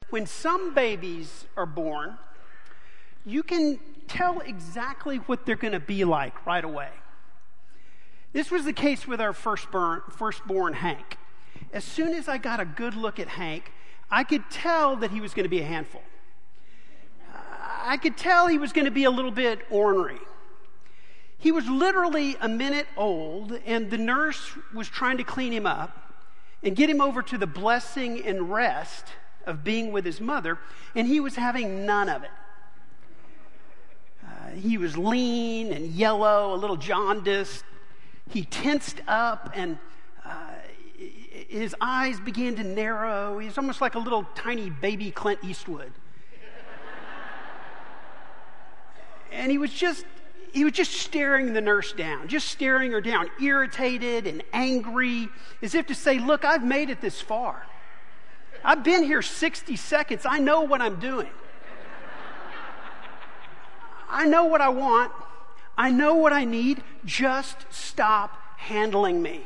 When some babies are born, you can tell exactly what they're going to be like right away. This was the case with our firstborn Hank. As soon as I got a good look at Hank, I could tell that he was going to be a handful. I could tell he was going to be a little bit ornery. He was literally a minute old, and the nurse was trying to clean him up and get him over to the blessing and rest of being with his mother, and he was having none of it. He was lean and yellow, a little jaundiced. He tensed up, and his eyes began to narrow. He was almost like a little tiny baby Clint Eastwood. And he was just staring the nurse down, just staring her down, irritated and angry, as if to say, look, I've made it this far. I've been here 60 seconds. I know what I'm doing. I know what I want. I know what I need. Just stop handling me.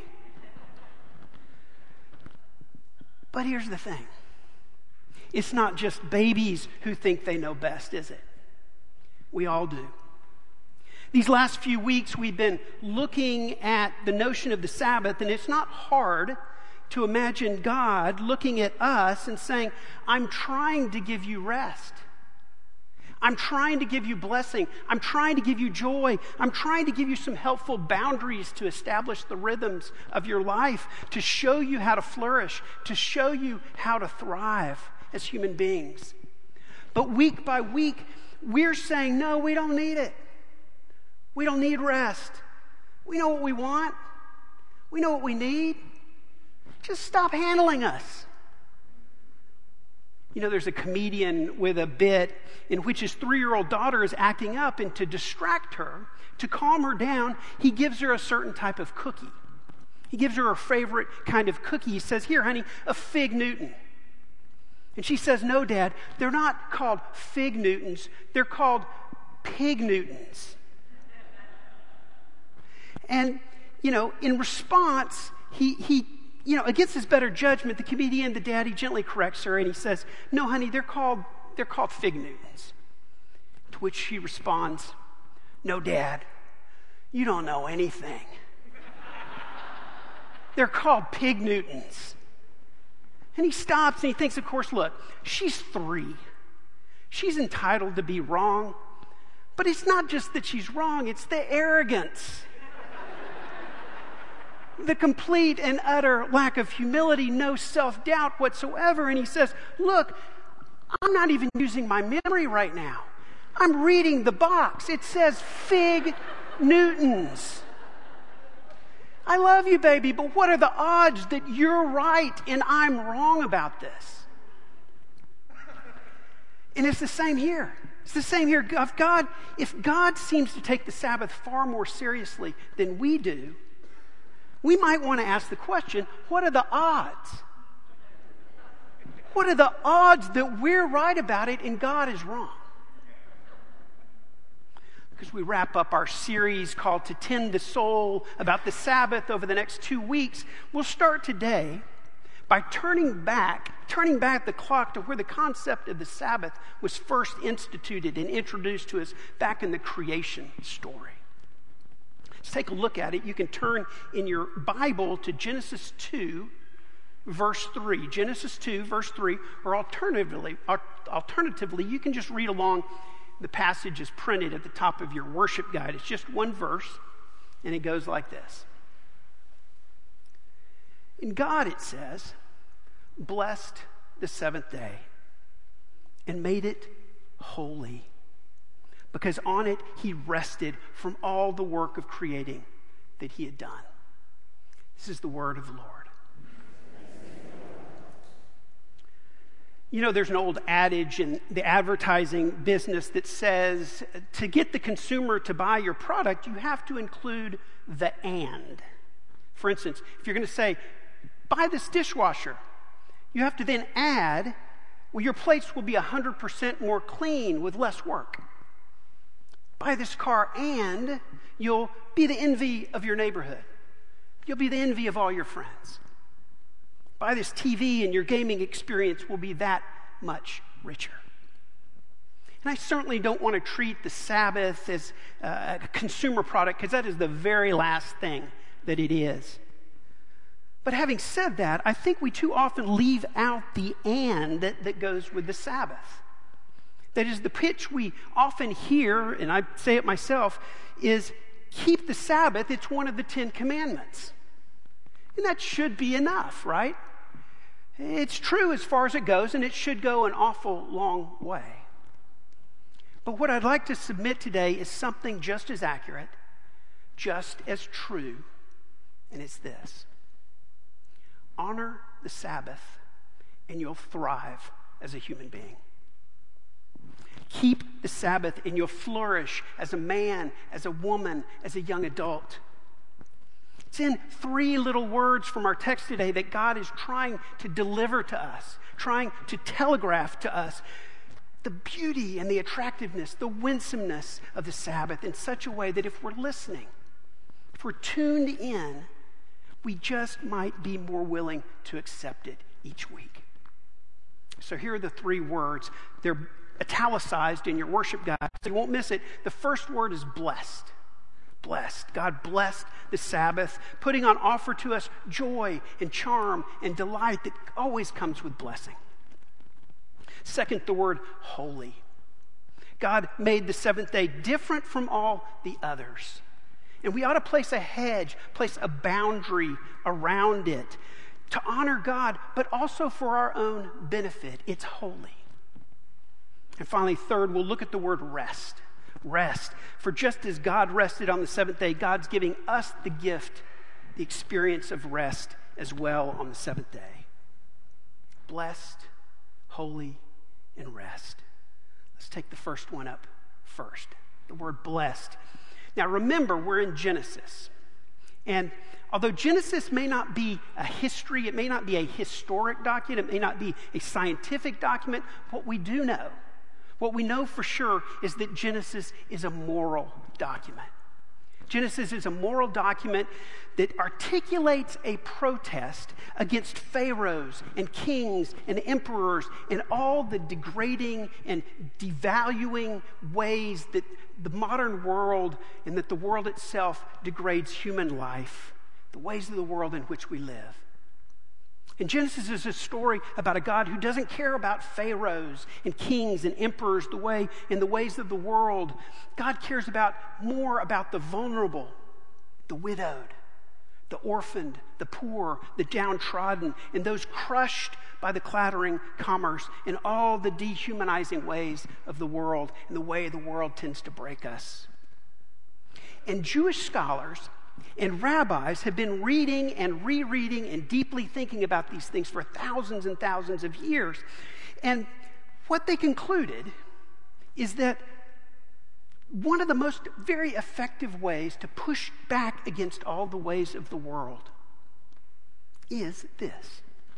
But here's the thing. It's not just babies who think they know best, is it? We all do. These last few weeks, we've been looking at the notion of the Sabbath, and it's not hard to imagine God looking at us and saying, I'm trying to give you rest. I'm trying to give you blessing. I'm trying to give you joy. I'm trying to give you some helpful boundaries to establish the rhythms of your life, to show you how to flourish, to show you how to thrive as human beings. But week by week, we're saying, no, we don't need it. We don't need rest. We know what we want. We know what we need. Just stop handling us. You know, there's a comedian with a bit in which his 3-year-old daughter is acting up, and to distract her, to calm her down, he gives her a certain type of cookie. He gives her her favorite kind of cookie. He says, here, honey, a Fig Newton. And she says, no, Dad, they're not called Fig Newtons. They're called Pig Newtons. And, you know, in response, he against his better judgment, the comedian, the daddy, gently corrects her, and he says, no, honey, they're called Fig Newtons. To which she responds, no, Dad, you don't know anything. They're called Pig Newtons. And he stops and he thinks, of course, look, she's 3. She's entitled to be wrong. But it's not just that she's wrong, it's the arrogance. The complete and utter lack of humility, no self-doubt whatsoever. And he says, look, I'm not even using my memory right now. I'm reading the box. It says Fig Newtons. I love you, baby, but what are the odds that you're right and I'm wrong about this? And it's the same here. It's the same here. If God seems to take the Sabbath far more seriously than we do, we might want to ask the question, what are the odds? What are the odds that we're right about it and God is wrong? Because we wrap up our series called To Tend the Soul about the Sabbath over the next 2 weeks, we'll start today by turning back the clock to where the concept of the Sabbath was first instituted and introduced to us back in the creation story. Let's take a look at it. You can turn in your Bible to Genesis 2, verse 3. Genesis 2, verse 3, or alternatively, you can just read along. The passage is printed at the top of your worship guide. It's just one verse, and it goes like this. And God, it says, blessed the seventh day and made it holy, because on it he rested from all the work of creating that he had done. This is the word of the Lord. You know, there's an old adage in the advertising business that says to get the consumer to buy your product, you have to include the and. For instance, if you're going to say, buy this dishwasher, you have to then add, well, your plates will be 100% more clean with less work. Buy this car and you'll be the envy of your neighborhood. You'll be the envy of all your friends. Buy this TV and your gaming experience will be that much richer. And I certainly don't want to treat the Sabbath as a consumer product, because that is the very last thing that it is. But having said that, I think we too often leave out the "and" that goes with the Sabbath. That is, the pitch we often hear, and I say it myself, is keep the Sabbath. It's one of the 10 Commandments. And that should be enough, right? It's true as far as it goes, and it should go an awful long way. But what I'd like to submit today is something just as accurate, just as true, and it's this: honor the Sabbath, and you'll thrive as a human being. Keep the Sabbath, and you'll flourish as a man, as a woman, as a young adult. It's in 3 little words from our text today that God is trying to deliver to us, trying to telegraph to us the beauty and the attractiveness, the winsomeness of the Sabbath in such a way that if we're listening, if we're tuned in, we just might be more willing to accept it each week. So here are the 3 words. They're italicized in your worship guide, so you won't miss it. The first word is blessed. Blessed. God blessed the Sabbath, putting on offer to us joy and charm and delight that always comes with blessing. Second, the word holy. God made the 7th day different from all the others. And we ought to place a hedge, place a boundary around it to honor God, but also for our own benefit. It's holy. And finally, third, we'll look at the word rest. Rest. For just as God rested on the 7th day, God's giving us the gift, the experience of rest as well on the 7th day. Blessed, holy, and rest. Let's take the first one up first. The word blessed. Now remember, we're in Genesis. And although Genesis may not be a history, it may not be a historic document, it may not be a scientific document, what we know for sure is that Genesis is a moral document. Genesis is a moral document that articulates a protest against pharaohs and kings and emperors and all the degrading and devaluing ways that the modern world and that the world itself degrades human life, the ways of the world in which we live. And Genesis is a story about a God who doesn't care about pharaohs and kings and emperors in the ways of the world. God cares more about the vulnerable, the widowed, the orphaned, the poor, the downtrodden, and those crushed by the clattering commerce and all the dehumanizing ways of the world and the way the world tends to break us. And Jewish scholars and rabbis have been reading and rereading and deeply thinking about these things for thousands and thousands of years. And what they concluded is that one of the most very effective ways to push back against all the ways of the world is this.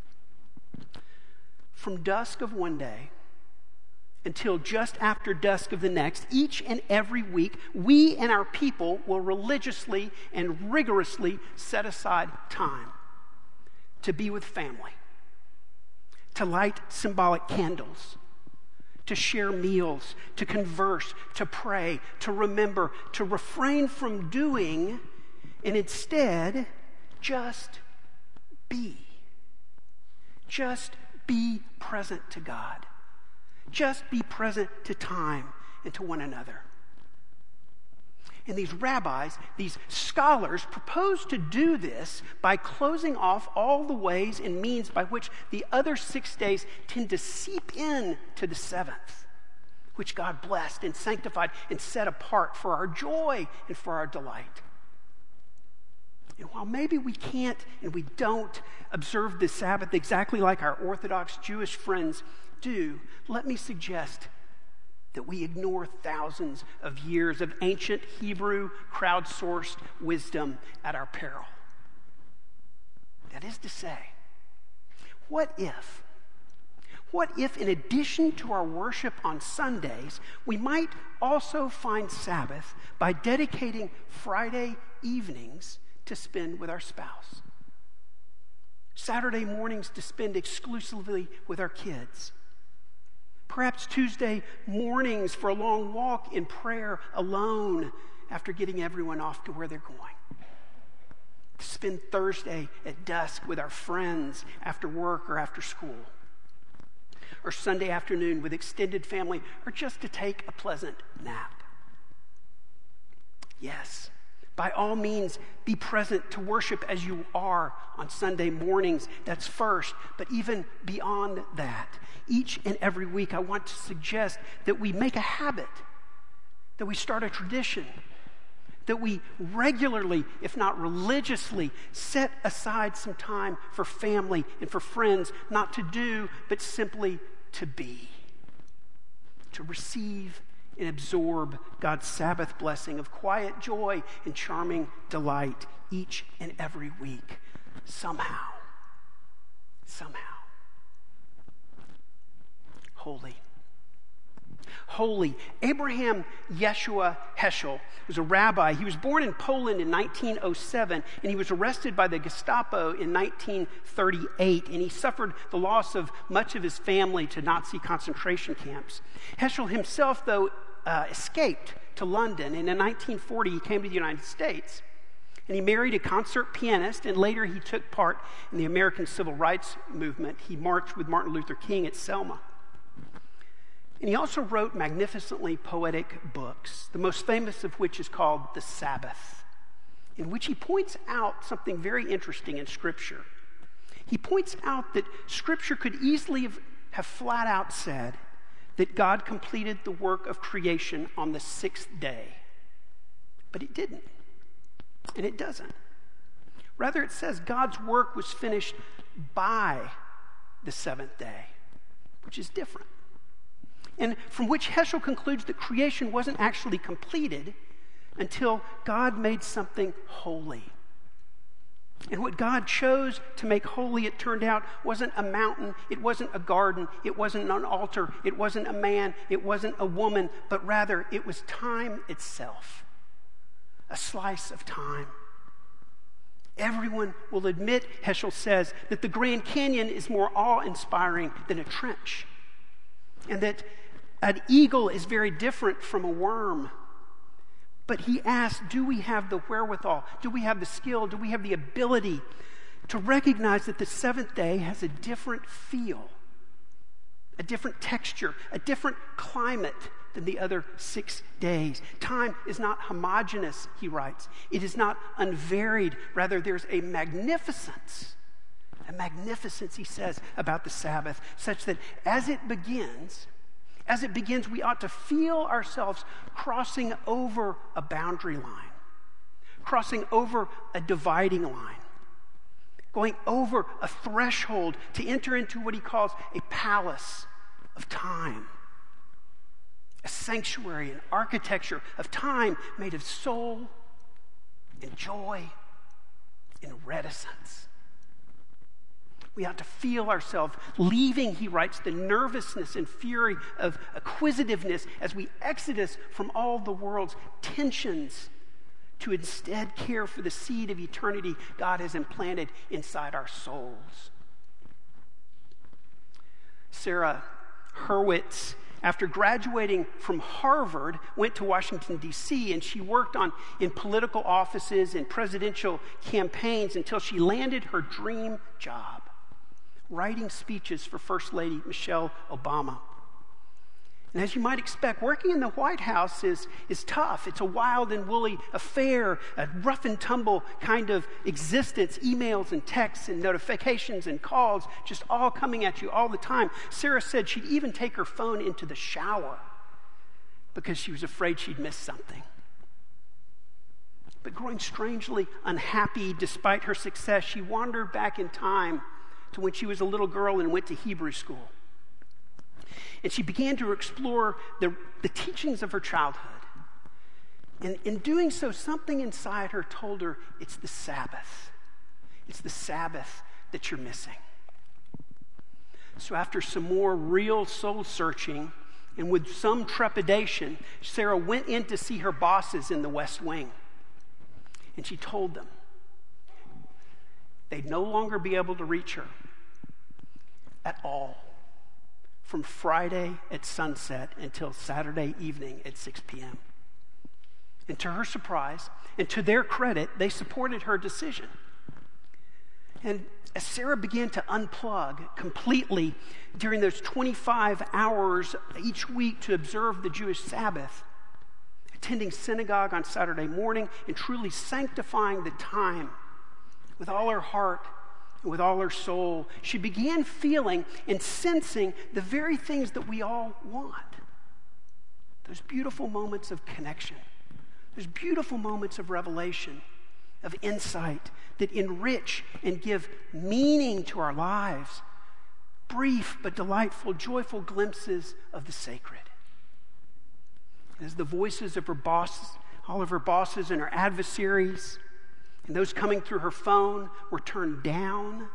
From dusk of one day until just after dusk of the next, each and every week, we and our people will religiously and rigorously set aside time to be with family, to light symbolic candles, to share meals, to converse, to pray, to remember, to refrain from doing, and instead just be. Just be present to God. Just be present to time and to one another. And these rabbis, these scholars, propose to do this by closing off all the ways and means by which the other 6 days tend to seep in to the 7th, which God blessed and sanctified and set apart for our joy and for our delight. And while maybe we can't and we don't observe the Sabbath exactly like our Orthodox Jewish friends do, let me suggest that we ignore thousands of years of ancient Hebrew crowdsourced wisdom at our peril. That is to say, what if in addition to our worship on Sundays, we might also find Sabbath by dedicating Friday evenings to spend with our spouse, Saturday mornings to spend exclusively with our kids, Perhaps Tuesday mornings for a long walk in prayer alone after getting everyone off to where they're going. To spend Thursday at dusk with our friends after work or after school. Or Sunday afternoon with extended family, or just to take a pleasant nap. Yes, by all means, be present to worship as you are on Sunday mornings. That's first. But even beyond that, each and every week, I want to suggest that we make a habit, that we start a tradition, that we regularly, if not religiously, set aside some time for family and for friends, not to do, but simply to be, to receive and absorb God's Sabbath blessing of quiet joy and charming delight each and every week, somehow. Holy. Abraham Yeshua Heschel was a rabbi. He was born in Poland in 1907, and he was arrested by the Gestapo in 1938, and he suffered the loss of much of his family to Nazi concentration camps. Heschel himself, though, escaped to London, and in 1940 he came to the United States. And he married a concert pianist, and later he took part in the American Civil Rights Movement. He marched with Martin Luther King at Selma. And he also wrote magnificently poetic books, the most famous of which is called The Sabbath, in which he points out something very interesting in Scripture. He points out that Scripture could easily have flat out said that God completed the work of creation on the sixth day. But it didn't. And it doesn't. Rather, it says God's work was finished by the seventh day, which is different. And from which Heschel concludes that creation wasn't actually completed until God made something holy. And what God chose to make holy, it turned out, wasn't a mountain, it wasn't a garden, it wasn't an altar, it wasn't a man, it wasn't a woman, but rather it was time itself. A slice of time. Everyone will admit, Heschel says, that the Grand Canyon is more awe-inspiring than a trench. And that an eagle is very different from a worm. But he asks, do we have the wherewithal? Do we have the skill? Do we have the ability to recognize that the seventh day has a different feel, a different texture, a different climate than the other 6 days? Time is not homogeneous, he writes. It is not unvaried. Rather, there's a magnificence, he says, about the Sabbath, such that as it begins, we ought to feel ourselves crossing over a boundary line, crossing over a dividing line, going over a threshold to enter into what he calls a palace of time, a sanctuary, an architecture of time made of soul and joy and reticence. We ought to feel ourselves leaving, he writes, the nervousness and fury of acquisitiveness as we exodus from all the world's tensions to instead care for the seed of eternity God has implanted inside our souls. Sarah Hurwitz, after graduating from Harvard, went to Washington, D.C., and she worked in political offices and presidential campaigns until she landed her dream job, writing speeches for First Lady Michelle Obama. And as you might expect, working in the White House is tough. It's a wild and woolly affair, a rough and tumble kind of existence, emails and texts and notifications and calls just all coming at you all the time. Sarah said she'd even take her phone into the shower because she was afraid she'd miss something. But growing strangely unhappy despite her success, she wandered back in time to when she was a little girl and went to Hebrew school. And she began to explore the teachings of her childhood. And in doing so, something inside her told her, it's the Sabbath. It's the Sabbath that you're missing. So after some more real soul searching and with some trepidation, Sarah went in to see her bosses in the West Wing. And she told them they'd no longer be able to reach her at all from Friday at sunset until Saturday evening at 6 p.m. And to her surprise, and to their credit, they supported her decision. And as Sarah began to unplug completely during those 25 hours each week to observe the Jewish Sabbath, attending synagogue on Saturday morning and truly sanctifying the time with all her heart and with all her soul, she began feeling and sensing the very things that we all want. Those beautiful moments of connection, those beautiful moments of revelation, of insight that enrich and give meaning to our lives. Brief but delightful, joyful glimpses of the sacred. As the voices of her bosses, all of her bosses and her adversaries, and those coming through her phone were turned down,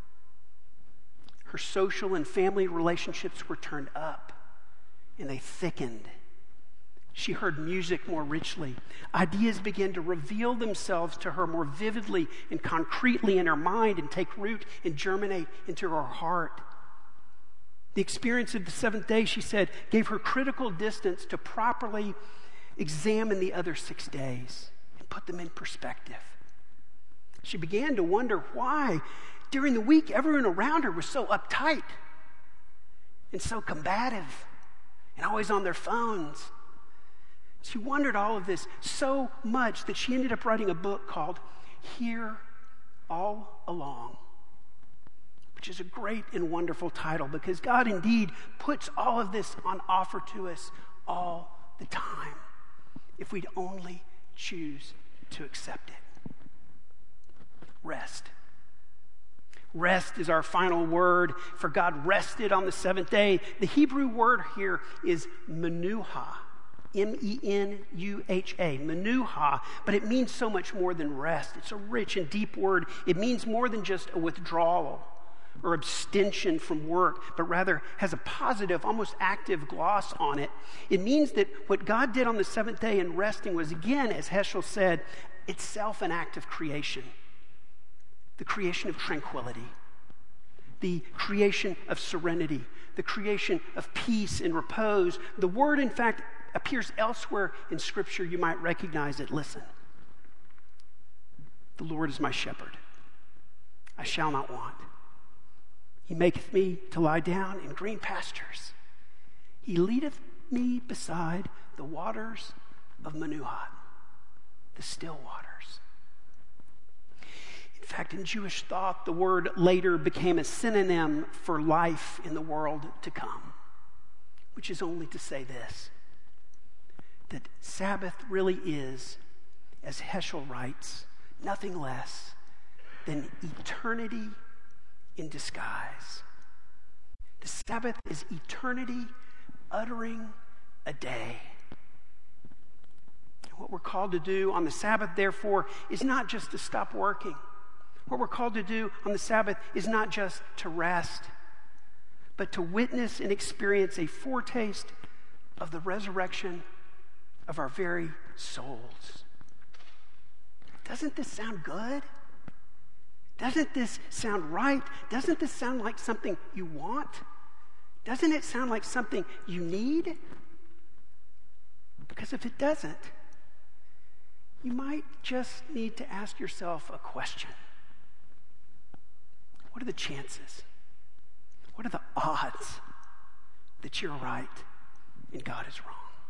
her social and family relationships were turned up, and they thickened. She heard music more richly. Ideas began to reveal themselves to her more vividly and concretely in her mind and take root and germinate into her heart. The experience of the seventh day, she said, gave her critical distance to properly examine the other 6 days and put them in perspective. She began to wonder why, during the week, everyone around her was so uptight and so combative and always on their phones. She wondered all of this so much that she ended up writing a book called Here All Along, which is a great and wonderful title because God indeed puts all of this on offer to us all the time if we'd only choose to accept it. Rest. Rest is our final word, for God rested on the seventh day. The Hebrew word here is menuha. M-E-N-U-H-A, menuha, but it means so much more than rest. It's a rich and deep word. It means more than just a withdrawal or abstention from work, but rather has a positive, almost active gloss on it. It means that what God did on the seventh day in resting was, again, as Heschel said, itself an act of creation. The creation of tranquility, the creation of serenity, the creation of peace and repose. The word, in fact, appears elsewhere in Scripture. You might recognize it. Listen. The Lord is my shepherd. I shall not want. He maketh me to lie down in green pastures. He leadeth me beside the waters of Menuhat, the still waters. In fact, in Jewish thought, the word later became a synonym for life in the world to come, which is only to say this, that Sabbath really is, as Heschel writes, nothing less than eternity in disguise. The Sabbath is eternity uttering a day. What we're called to do on the Sabbath, therefore, is not just to stop working. What we're called to do on the Sabbath is not just to rest, but to witness and experience a foretaste of the resurrection of our very souls. Doesn't this sound good? Doesn't this sound right? Doesn't this sound like something you want? Doesn't it sound like something you need? Because if it doesn't, you might just need to ask yourself a question. What are the chances? What are the odds that you're right and God is wrong?